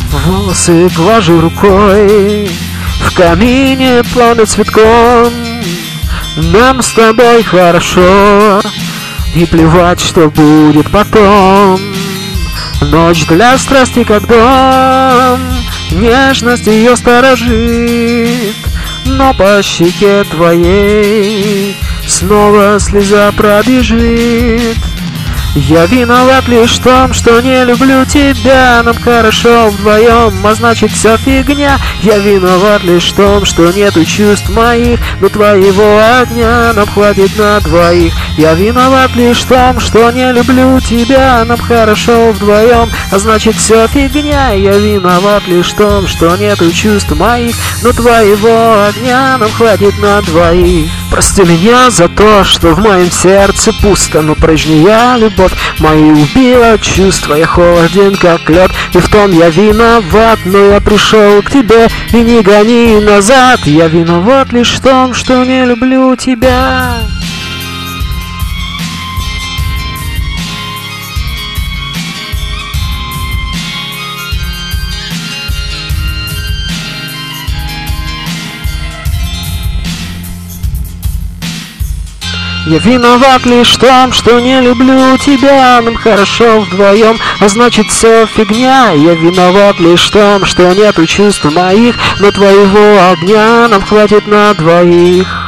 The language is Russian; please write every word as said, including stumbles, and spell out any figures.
волосы глажу рукой, в камине пламя цветком. Нам с тобой хорошо, и плевать, что будет потом. Ночь для страсти как дом, нежность ее сторожит, но по щеке твоей снова слеза пробежит. Я виноват лишь в том, что не люблю тебя. Нам хорошо вдвоем, а значит все фигня. Я виноват лишь в том, что нету чувств моих, но твоего огня нам хватит на двоих. Я виноват лишь в том, что не люблю тебя. Нам хорошо вдвоем, а значит все фигня. Я виноват лишь в том, что нету чувств моих, но твоего огня нам хватит на двоих. Прости меня за то, что в моем сердце пусто, но прежняя любовь мои убила чувства. Я холоден как лед, и в том я виноват, но я пришел к тебе и не гони назад. Я виноват лишь в том, что не люблю тебя. Я виноват лишь в том, что не люблю тебя. Нам хорошо вдвоем, а значит все фигня. Я виноват лишь в том, что нету чувств моих, но твоего огня нам хватит на двоих.